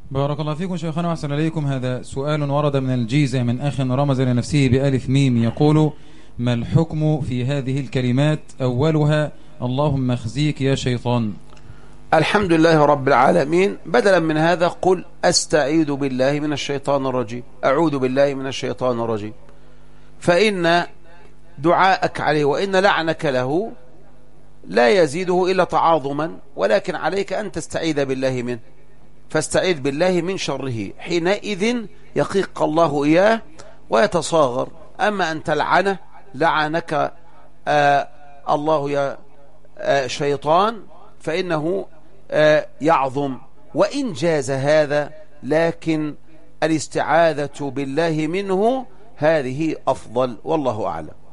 بارك الله فيكم شيخنا وأحسن إليكم. هذا سؤال ورد من الجيزة من أخ رمز لنفسه بألف ميم، يقول: ما الحكم في هذه الكلمات؟ أولها: اللهم اخزيك يا شيطان. الحمد لله رب العالمين. بدلا من هذا قل أستعيذ بالله من الشيطان الرجيم، أعوذ بالله من الشيطان الرجيم، فإن دعاءك عليه وإن لعنك له لا يزيده إلا تعاظما، ولكن عليك أن تستعيذ بالله منه، فاستعيذ بالله من شره، حينئذ يقيق الله إياه ويتصاغر. أما أن تلعنه، لعنك الله يا شيطان، فإنه يعظم، وإن جاز هذا، لكن الاستعاذة بالله منه هذه أفضل، والله أعلم.